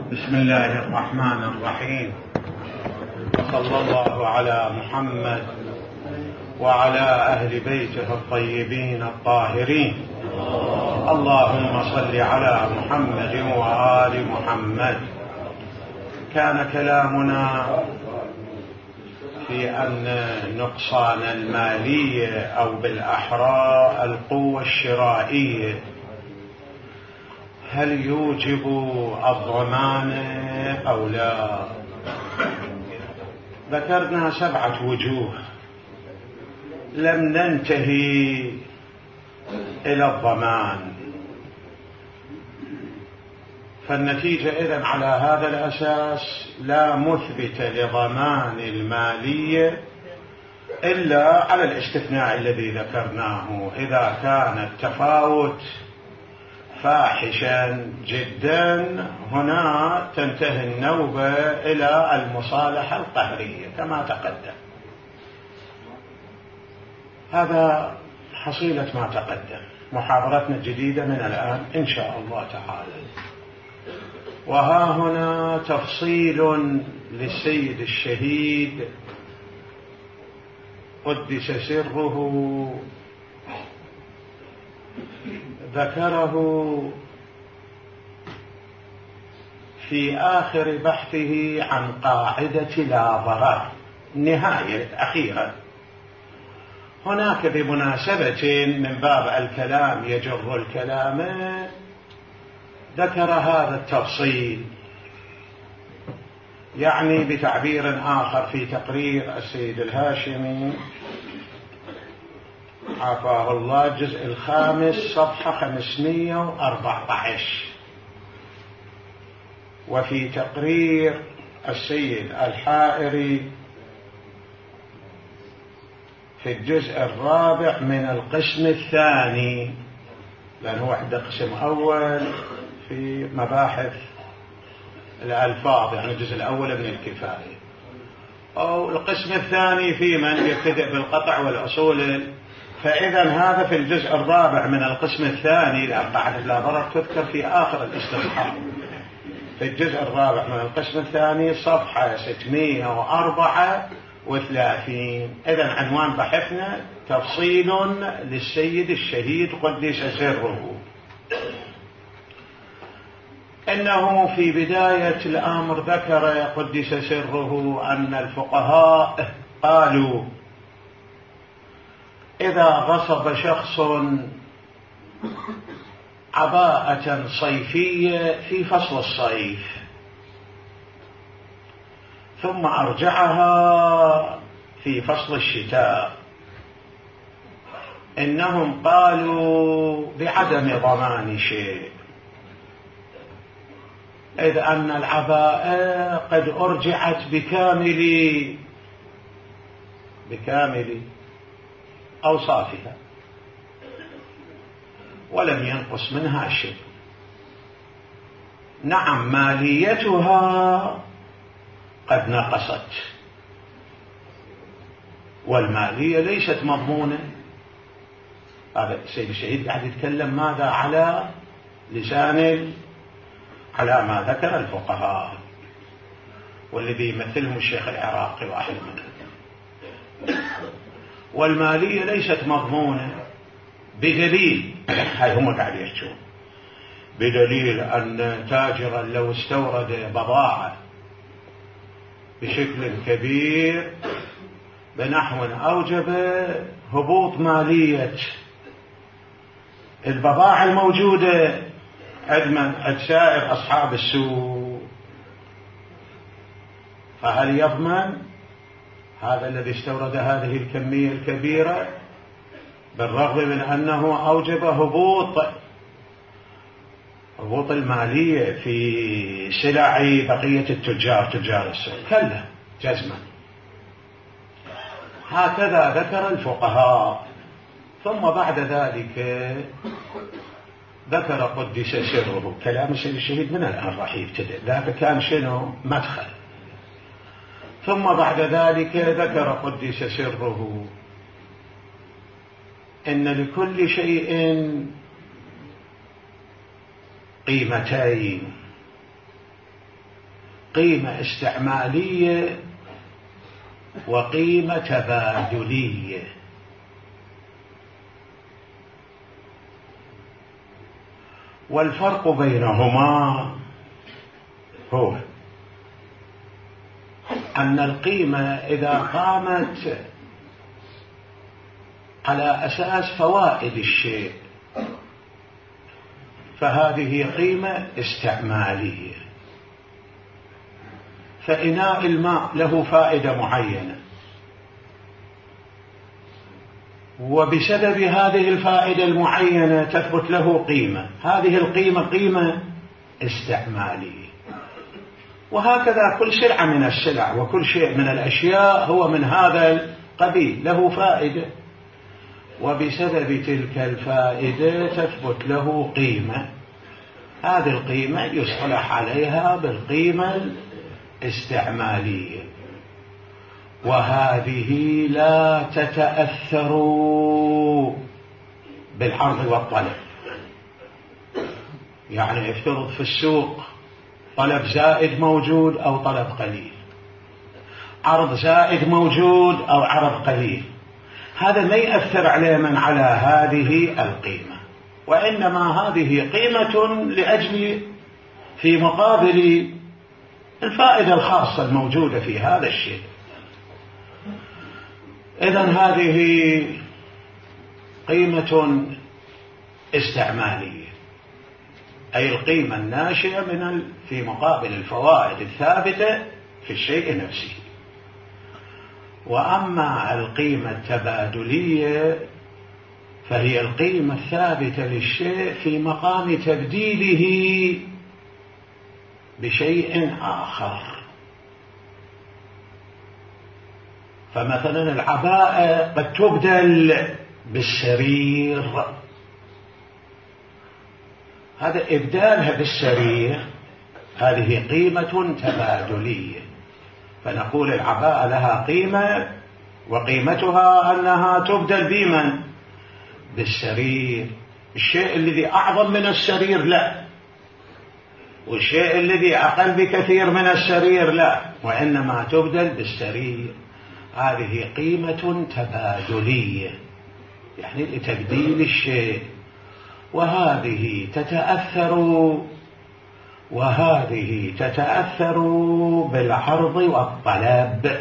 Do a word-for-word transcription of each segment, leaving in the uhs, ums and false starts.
بسم الله الرحمن الرحيم. صلى الله على محمد وعلى أهل بيته الطيبين الطاهرين. اللهم صل على محمد وآل محمد. كان كلامنا في أن نقصان المالية أو بالأحرى القوة الشرائية هل يوجب الضمان أو لا؟ ذكرنا سبعة وجوه، لم ننتهي إلى الضمان، فالنتيجة إذن على هذا الأساس لا مثبت لضمان المالية إلا على الاستثناء الذي ذكرناه، إذا كان التفاوت فاحشا جدا هنا تنتهي النوبة إلى المصالحة القهرية كما تقدم. هذا حصيلة ما تقدم. محاضرتنا الجديدة من الآن إن شاء الله تعالى. وها هنا تفصيل للسيد الشهيد قدس سره ذكره في آخر بحثه عن قاعدة لا ضرر، النهاية الأخيرة. هناك بمناسبة من باب الكلام يجر الكلام ذكر هذا التفصيل، يعني بتعبير آخر في تقرير السيد الهاشمي عافاه الله الجزء الخامس صفحة خمسمائة وأربعة عشر، وفي تقرير السيد الحائري في الجزء الرابع من القسم الثاني، لأنه عنده قسم أول في مباحث الألفاظ، يعني الجزء الأول من الكفاية، أو القسم الثاني في من يبتدئ بالقطع والأصول. فإذا هذا في الجزء الرابع من القسم الثاني، لأن قاعدة لا ضرر تذكر في آخر الاستصحاب، في الجزء الرابع من القسم الثاني صفحة ستمائة وأربعة وثلاثين. إذن عنوان بحثنا تفصيل للسيد الشهيد قدس سره. إنه في بداية الأمر ذكر قدس سره أن الفقهاء قالوا إذا غصب شخص عباءة صيفية في فصل الصيف ثم أرجعها في فصل الشتاء، إنهم قالوا بعدم ضمان شيء، إذ أن العباءة قد أرجعت بكامل بكامل أوصافها ولم ينقص منها شيء. نعم ماليتها قد نقصت، والمالية ليست مضمونة. هذا السيد الشهيد قاعد يتكلم ماذا على لسان على ما ذكر الفقهاء، والذي يمثلهم الشيخ العراقي واحد منهم. والمالية ليست مضمونة بدليل، هاي هم قاعد يحكون، بدليل أن تاجرا لو استورد بضاعة بشكل كبير بنحو أوجب هبوط مالية البضاعة الموجودة عند سائر أصحاب السوق، فهل يضمن هذا الذي استورد هذه الكمية الكبيرة بالرغم من أنه أوجب هبوط هبوط المالية في سلع بقية التجار تجار السوق؟ كلا جزما. هكذا ذكر الفقهاء. ثم بعد ذلك ذكر قدس سره كلام السيد الشهيد من الآن راح يبتدئ، ذاك كان شنو مدخل. ثم بعد ذلك ذكر قدس سره إن لكل شيء قيمتين، قيمة استعمالية وقيمة تبادلية. والفرق بينهما هو أن القيمة إذا قامت على أساس فوائد الشيء فهذه قيمة استعمالية. فإناء الماء له فائدة معينة، وبسبب هذه الفائدة المعينة تثبت له قيمة، هذه القيمة قيمة استعمالية. وهكذا كل سلعة من السلع وكل شيء من الأشياء هو من هذا القبيل، له فائدة، وبسبب تلك الفائدة تثبت له قيمة، هذه القيمة يصطلح عليها بالقيمة الاستعمالية. وهذه لا تتأثر بالعرض والطلب. يعني افترض في السوق طلب زائد موجود أو طلب قليل، عرض زائد موجود أو عرض قليل، هذا ما يأثر عليه من على هذه القيمة، وإنما هذه قيمة لأجل في مقابل الفائدة الخاصة الموجودة في هذا الشيء. إذن هذه قيمة استعمالية، أي القيمة الناشئة من في مقابل الفوائد الثابتة في الشيء نفسه. وأما القيمة التبادلية فهي القيمة الثابتة للشيء في مقام تبديله بشيء آخر. فمثلا العباءة قد تبدل بالسرير، هذا إبدالها بالسرير هذه قيمة تبادلية، فنقول العباءة لها قيمة وقيمتها أنها تبدل بمن؟ بالسرير. الشيء الذي أعظم من السرير لا، والشيء الذي أقل بكثير من السرير لا، وإنما تبدل بالسرير. هذه قيمة تبادلية يعني لتبديل الشيء، وهذه تتأثر وهذه تتأثر بالعرض والطلب.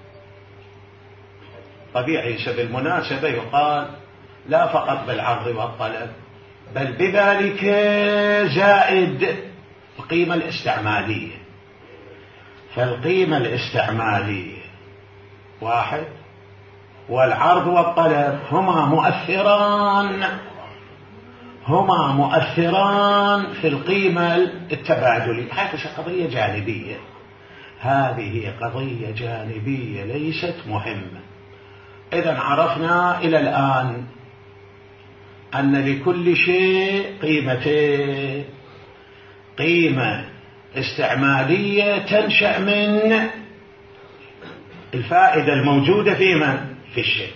طبيعي بالمناسبة يقال لا فقط بالعرض والطلب بل بذلك زائد القيمة الاستعمالية. فالقيمة الاستعمالية واحد، والعرض والطلب هما مؤثران هما مؤثران في القيمة التبادلية. هذه قضية جانبية، هذه قضية جانبية ليست مهمة. إذن عرفنا إلى الآن أن لكل شيء قيمتين: قيمة استعمالية تنشأ من الفائدة الموجودة في من؟ في الشيء،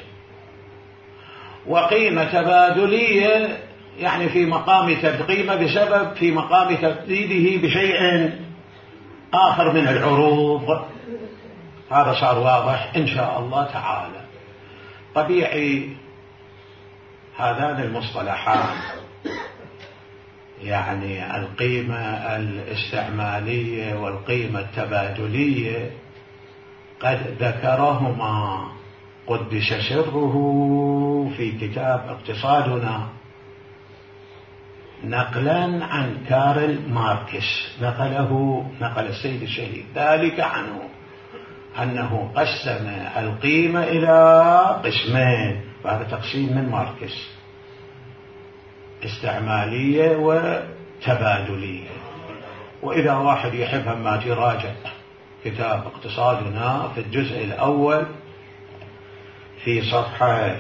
وقيمة تبادلية يعني في مقام قيمة بسبب في مقام تبديله بشيء آخر من العروض. هذا صار واضح إن شاء الله تعالى. طبيعي هذان المصطلحان يعني القيمة الاستعمالية والقيمة التبادلية قد ذكرهما قدس سره في كتاب اقتصادنا نقلا عن كارل ماركس، نقله نقل السيد الشهيد ذلك عنه أنه قسم القيمة إلى قسمين، وهذا تقسيم من ماركس: استعمالية وتبادلية. وإذا واحد يحب ما يراجع كتاب اقتصادنا في الجزء الأول في صفحة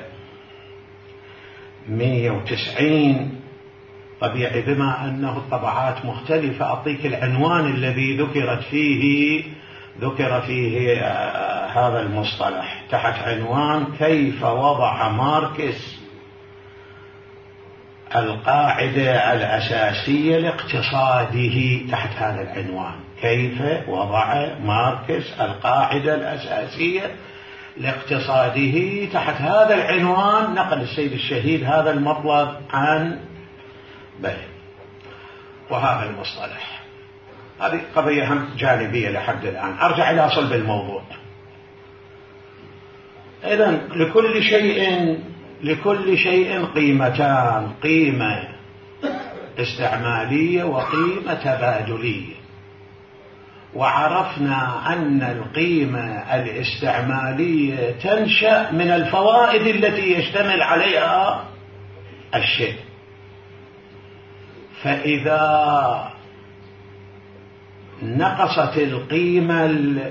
مئة وتسعين، طبيعي بما أنه الطبعات مختلفة أعطيك العنوان الذي ذكرت فيه ذكر فيه هذا المصطلح تحت عنوان: كيف وضع ماركس القاعدة الأساسية لاقتصاده تحت هذا العنوان. كيف وضع ماركس القاعدة الأساسية لاقتصاده تحت هذا العنوان؟ نقل السيد الشهيد هذا المطلب عن بيه وهذا المصطلح. هذه قضية هم جانبية لحد الآن. أرجع إلى صلب الموضوع. إذن لكل شيء لكل شيء قيمتان، قيمة استعمالية وقيمة تبادلية. وعرفنا أن القيمة الاستعمالية تنشأ من الفوائد التي يشتمل عليها الشيء. فإذا نقصت القيمة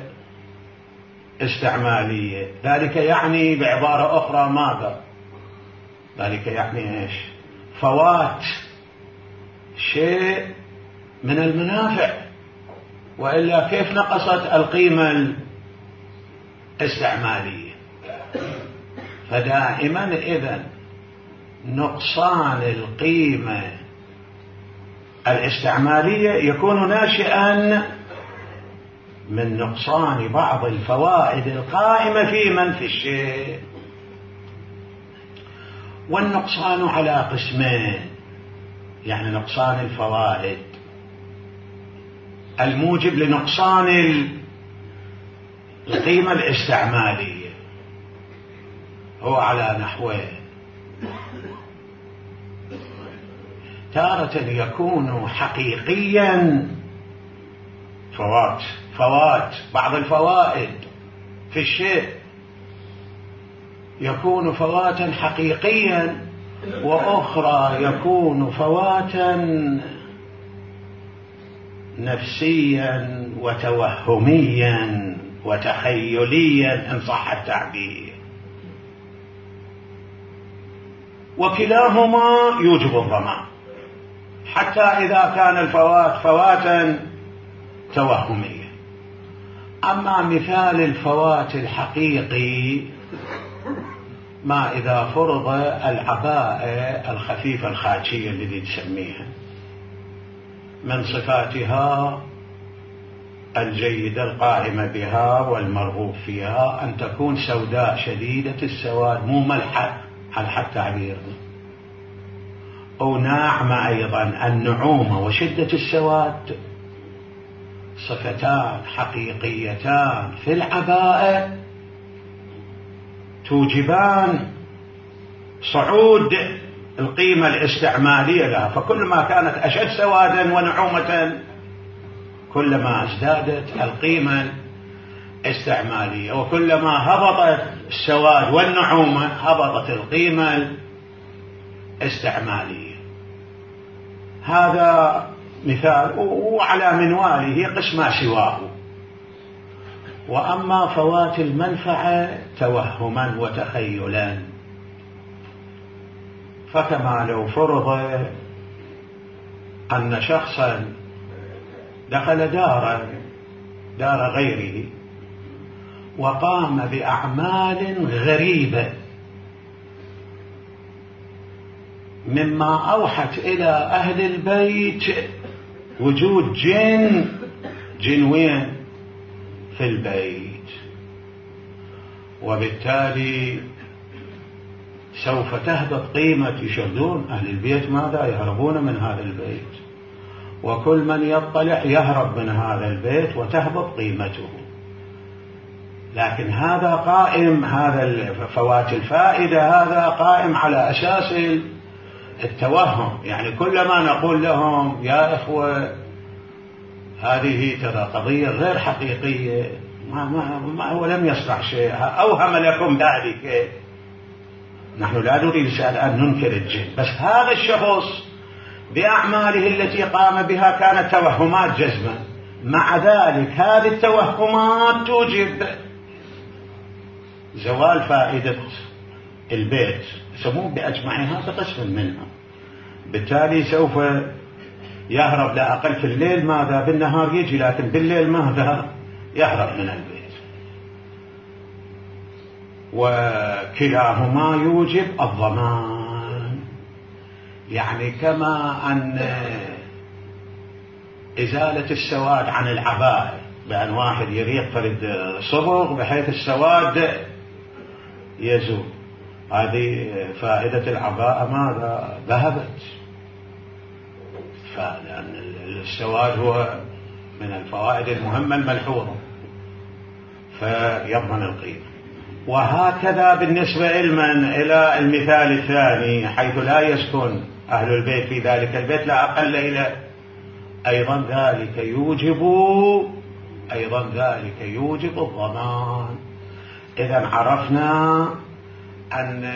الاستعمالية ذلك يعني بعبارة أخرى ماذا؟ ذلك يعني إيش؟ فوات شيء من المنافع، وإلا كيف نقصت القيمة الاستعمالية؟ فدائما إذن نقصان القيمة الاستعمالية يكون ناشئا من نقصان بعض الفوائد القائمة في من في الشيء. والنقصان على قسمين، يعني نقصان الفوائد الموجب لنقصان القيمة الاستعمالية هو على نحوين. تارة يكون حقيقيا فوات فوات بعض الفوائد في الشيء يكون فواتا حقيقيا، وأخرى يكون فواتا نفسيا وتوهميا وتخيليا إن صح التعبير. وكلاهما يوجب الضمان، حتى إذا كان الفوات فواتا توهميا. أما مثال الفوات الحقيقي ما إذا فرض العباءة الخفيفة الخاتشية التي تسميها من صفاتها الجيدة القائمة بها والمرغوب فيها أن تكون سوداء شديدة السواد، مو ملحة على حد تعبيرنا، أو ناعمة أيضا. النعومة وشدة السواد صفتان حقيقيتان في العباءة توجبان صعود القيمة الاستعمالية لها. فكلما كانت أشد سوادا ونعومة كلما ازدادت القيمة الاستعمالية، وكلما هبطت السواد والنعومة هبطت القيمة الاستعمالية. هذا مثال، وعلى منواله قس ما سواه. وأما فوات المنفعة توهما وتخيلا، فكما لو فرض أن شخصا دخل دارا دار غيره وقام بأعمال غريبة مما أوحت إلى أهل البيت وجود جن جنوين في البيت، وبالتالي سوف تهبط قيمة. يشهدون أهل البيت ماذا؟ يهربون من هذا البيت، وكل من يطلع يهرب من هذا البيت وتهبط قيمته. لكن هذا قائم، هذا فوات الفائدة هذا قائم على أساس التوهم. يعني كلما نقول لهم يا إخوة هذه ترى قضية غير حقيقية، ما, ما, ما هو لم يصنع شيء، أوهم لكم ذلك. نحن لا نريد أن ننكر الجن، بس هذا الشخص بأعماله التي قام بها كانت توهمات جزمة. مع ذلك هذه التوهمات توجب زوال فائدة البيت، يسمون بأجمعها بقسم منها. بالتالي سوف يهرب لا أقل في الليل ماذا؟ بالنهار يجي، لكن بالليل ماذا؟ يهرب من البيت. وكلاهما يوجب الضمان. يعني كما أن إزالة السواد عن العباءة بأن واحد يريق فرد صبغ بحيث السواد يزول، هذه فائدة العباءة ماذا؟ ذهبت. فلأن السواد هو من الفوائد المهمة الملحوظة فيضمن القيمة. وهكذا بالنسبة علما إلى المثال الثاني حيث لا يسكن أهل البيت في ذلك البيت لا أقل إلى أيضا ذلك يوجب أيضا ذلك يوجب الضمان. إذا عرفنا أن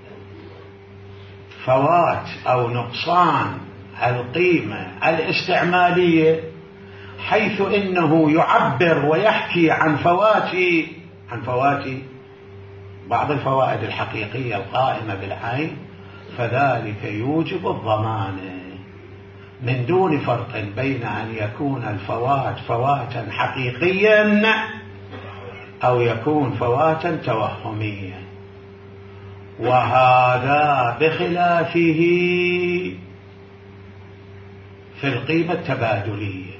فوات أو نقصان القيمة الاستعمالية حيث إنه يعبر ويحكي عن فوات عن فوات بعض الفوائد الحقيقية القائمة بالعين، فذلك يوجب الضمان من دون فرق بين أن يكون الفوات فواتا حقيقيا أو يكون فواتا توهميا. وهذا بخلافه في القيمة التبادلية،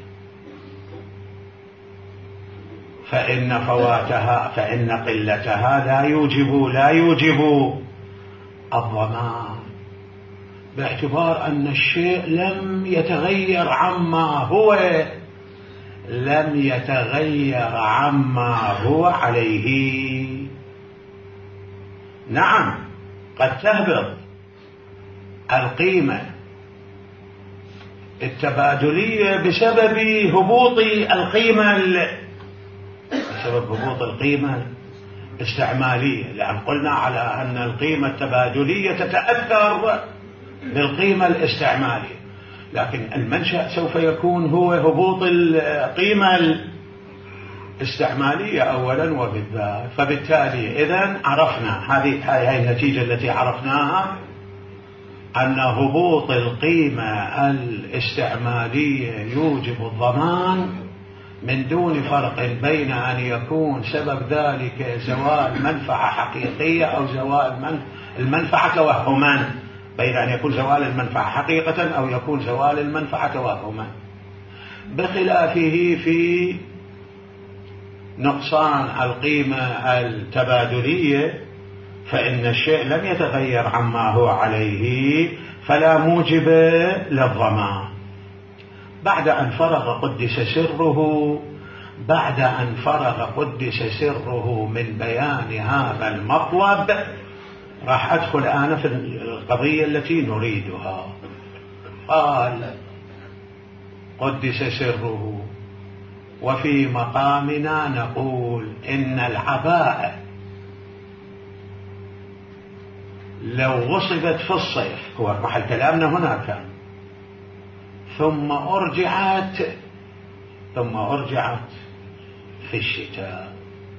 فإن فواتها فإن قلتها لا يوجب لا يوجب الضمان، باعتبار أن الشيء لم يتغير عما هو لم يتغير عما هو عليه. نعم قد تهبط القيمة التبادلية بسبب هبوط القيمة بسبب هبوط القيمة الاستعمالية، لأن قلنا على أن القيمة التبادلية تتأثر بالقيمة الاستعمالية، لكن المنشأ سوف يكون هو هبوط القيمة الاستعمالية أولا وبالذات. فبالتالي إذن عرفنا هذه هذه النتيجة التي عرفناها، أن هبوط القيمة الاستعمالية يوجب الضمان من دون فرق بين أن يكون سبب ذلك زوال منفعة حقيقية أو زوال المنفعة توهما، بين أن يكون زوال المنفعة حقيقة أو يكون زوال المنفعة توهما، بخلافه في نقصان القيمة التبادلية فإن الشيء لم يتغير عما هو عليه فلا موجب للضمان. بعد أن فرغ قدس سره بعد أن فرغ قدس سره من بيان هذا المطلب راح أدخل أنا في القضية التي نريدها. قال قدس سره: وفي مقامنا نقول إن العباءة لو غصبت في الصيف، هو محل كلامنا هناك، ثم أرجعت ثم أرجعت في الشتاء،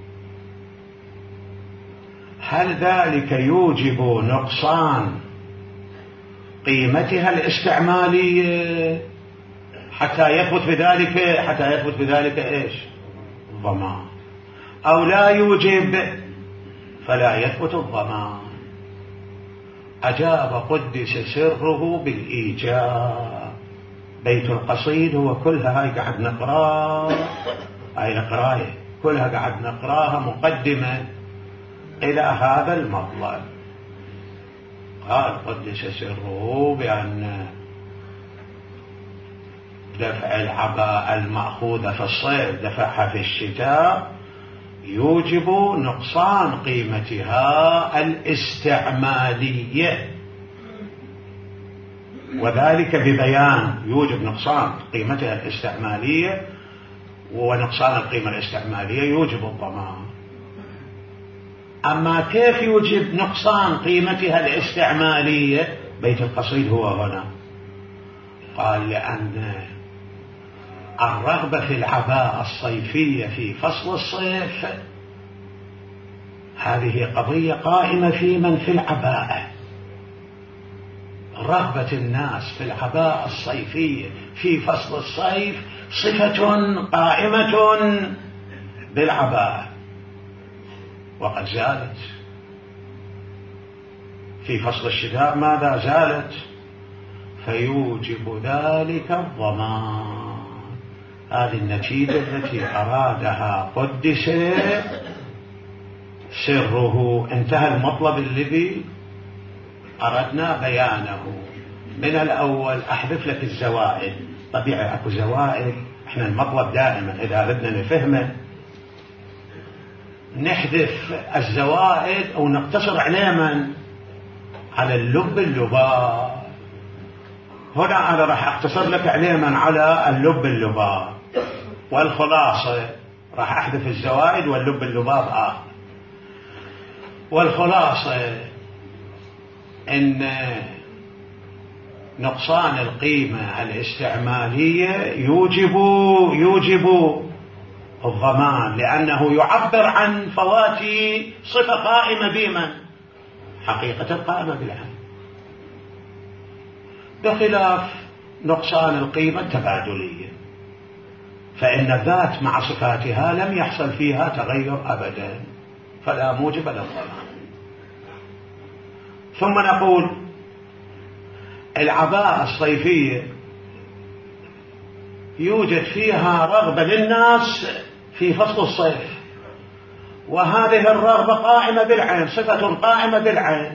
هل ذلك يوجب نقصان قيمتها الاستعمالية حتى يثبت بذلك حتى يثبت بذلك ايش؟ الضمان، أو لا يوجب فلا يثبت الضمان؟ أجاب قدس سره بالإيجاب. بيت القصيد هو كلها هاي قاعد نقراه، هاي نقراها كلها قاعد نقراها مقدمة إلى هذا المطلب. قال قدس سره بأن دفع العباءة المأخوذة في الصيف دفعها في الشتاء يوجب نقصان قيمتها الاستعمالية، وذلك ببيان يوجب نقصان قيمتها الاستعمالية، ونقصان القيمة الاستعمالية يوجب الضمان. أما كيف يوجب نقصان قيمتها الاستعمالية؟ بيت القصيد هو هنا. قال لأن الرغبة في العباءة الصيفية في فصل الصيف هذه قضية قائمة في من في العباءة. رغبة الناس في العباءة الصيفية في فصل الصيف صفة قائمة بالعباءة، وقد زالت في فصل الشتاء. ماذا زالت؟ فيوجب ذلك الضمان. هذه النتيجة التي أرادها قدس سره. انتهى المطلب الذي أردنا بيانه. من الأول أحذف لك الزوائد. طبيعي أكو زوائد، إحنا المطلب دائما إذا أردنا نفهمه نحذف الزوائد أو نقتصر على من؟ على اللب اللباب. هنا أنا راح أقتصر لك على من؟ على اللب اللباب. والخلاصة راح أحذف الزوائد واللب اللباب آخر. والخلاصة إن نقصان القيمة الاستعمالية يوجب يوجب الضمان، لأنه يعبر عن فوات صفة قائمة بمن؟ حقيقة قائمة بالعين، بخلاف نقصان القيمة التبادلية، فإن الذات مع صفاتها لم يحصل فيها تغير أبدا، فلا موجب للضمان. ثم نقول العباءة الصيفية يوجد فيها رغبة للناس في فصل الصيف، وهذه الرغبة قائمة بالعين، صفة قائمة بالعين،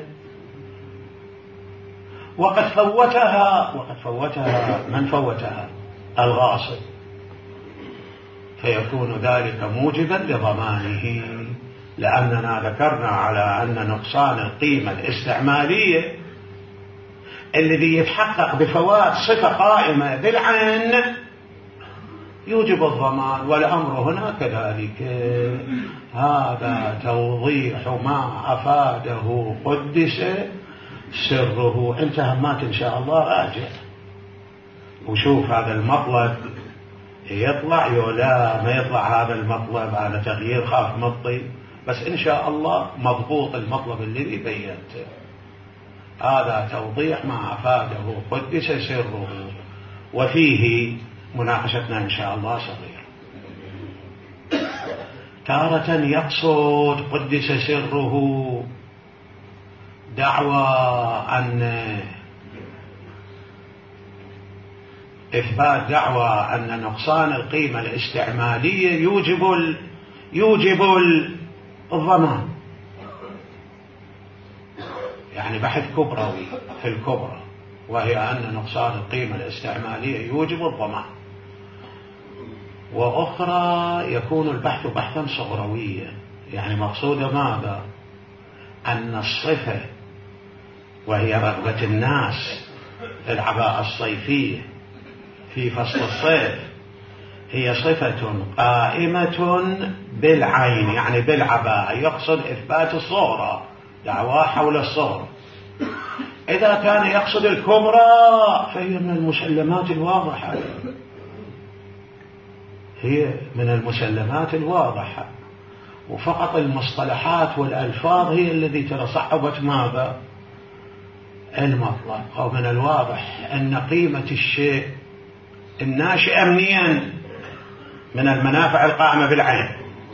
وقد فوتها وقد فوتها من فوتها؟ الغاصب، فيكون ذلك موجبا لضمانه، لأننا ذكرنا على أن نقصان القيمة الاستعمالية الذي يتحقق بفوات صفة قائمة بالعين يوجب الضمان، والأمر هنا كذلك. هذا توضيح ما أفاده قدس سره. انت همات إن شاء الله راجع وشوف هذا المطلب يطلع يولا ما يطلع هذا المطلب على تغيير خاف مطي، بس إن شاء الله مضبوط المطلب الذي بينته. هذا توضيح ما أفاده قدس سره، وفيه مناقشتنا إن شاء الله صغيرة. تارة يقصد قدس سره دعوى أن إثبات دعوى أن نقصان القيمة الاستعمالية يوجب ال... يوجب الضمان، يعني بحث كبروي في الكبرى، وهي أن نقصان القيمة الاستعمالية يوجب الضمان. وأخرى يكون البحث بحثا صغرويا، يعني مقصود ماذا؟ أن الصفة وهي رغبة الناس في العباءة الصيفية في فصل الصيف هي صفة قائمة بالعين، يعني بالعباءة، يقصد إثبات الصغرى، دعواه حول الصغرى. إذا كان يقصد الكبرى فهي من المسلمات الواضحة، هي من المسلمات الواضحة، وفقط المصطلحات والألفاظ هي التي تصعبت ماذا؟ المطلب. أو من الواضح أن قيمة الشيء الناشئة منين؟ من المنافع القائمة بالعين.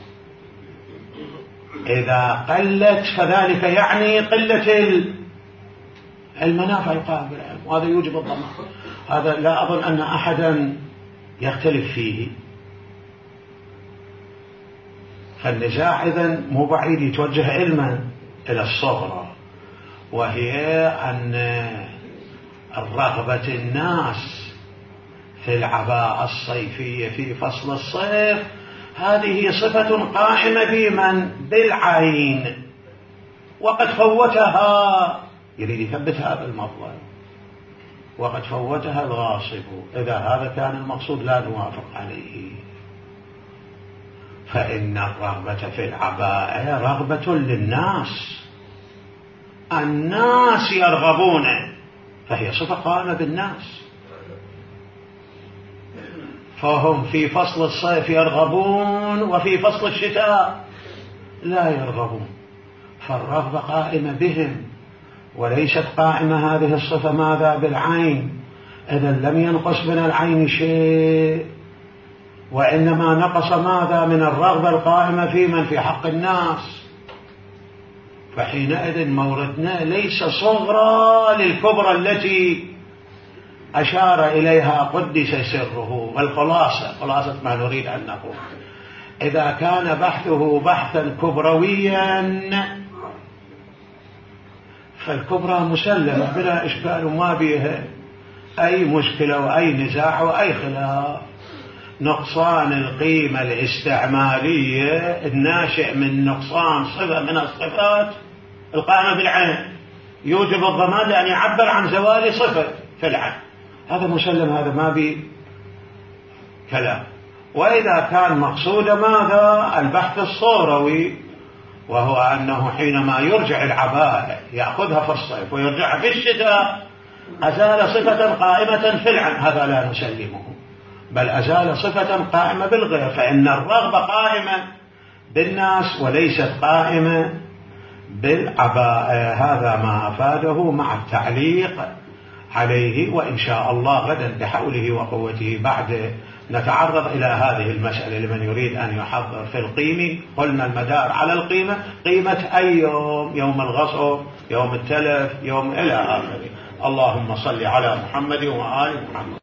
إذا قلت فذلك يعني قلة المنافع القائمة بالعين، وهذا يوجب الضمان. هذا لا أظن أن أحدا يختلف فيه. فالنزاع إذن مو بعيد يتوجه علما إلى الصغرى، وهي أن الرغبة الناس في العباءة الصيفية في فصل الصيف هذه صفة قائمة بمن؟ بالعين، وقد فوتها، يريد يثبت هذا المطلب، وقد فوتها الغاصب. إذا هذا كان المقصود لا نوافق عليه، فإن الرغبة في العباءة رغبة للناس، الناس يرغبون، فهي صفة قائمة بالناس، فهم في فصل الصيف يرغبون وفي فصل الشتاء لا يرغبون، فالرغبة قائمة بهم، وليست قائمة هذه الصفة ماذا؟ بالعين. إذن لم ينقص من العين شيء، وإنما نقص ماذا؟ من الرغبة القائمة في من؟ في حق الناس. فحينئذ موردنا ليس صغرى للكبرى التي أشار إليها قدس سره. والخلاصة، خلاصة ما نريد أن نقول، إذا كان بحثه بحثا كبرويا فالكبرى مسلمة بلا إشكال وما بيها أي مشكلة وأي نزاع وأي خلاف. نقصان القيمة الاستعمالية الناشئ من نقصان صفة من الصفات القائمة بالعين يوجب الضمان لأن يعبر عن زوال صفة في العين، هذا مسلم، هذا ما بي كلام. وإذا كان مقصود ماذا؟ البحث الصوروي، وهو أنه حينما يرجع العباءة يأخذها في الصيف ويرجعها في الشتاء أزال صفة قائمة في العين، هذا لا نسلمه، بل أزال صفة قائمة بالغير، فإن الرغبة قائمة بالناس وليست قائمة بالعباءة. هذا ما أفاده مع التعليق عليه، وإن شاء الله غدا بحوله وقوته بعد نتعرض إلى هذه المسألة لمن يريد أن يحضر في القيمة. قلنا المدار على القيمة، قيمة أي يوم، يوم الغصب، يوم التلف، يوم إلى آخره. اللهم صل على محمد وآل محمد.